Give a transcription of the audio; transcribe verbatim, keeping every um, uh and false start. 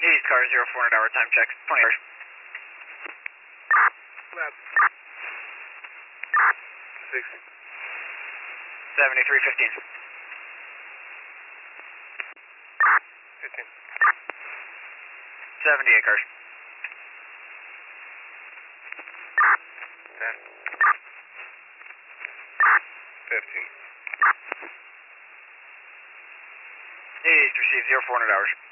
East car, zero four hundred hour time check, twenty hours. Lab. Six. seventy-three fifteen. Fifteen. seventy-eight cars. Ten. Fifteen. East, receive zero four hundred hours.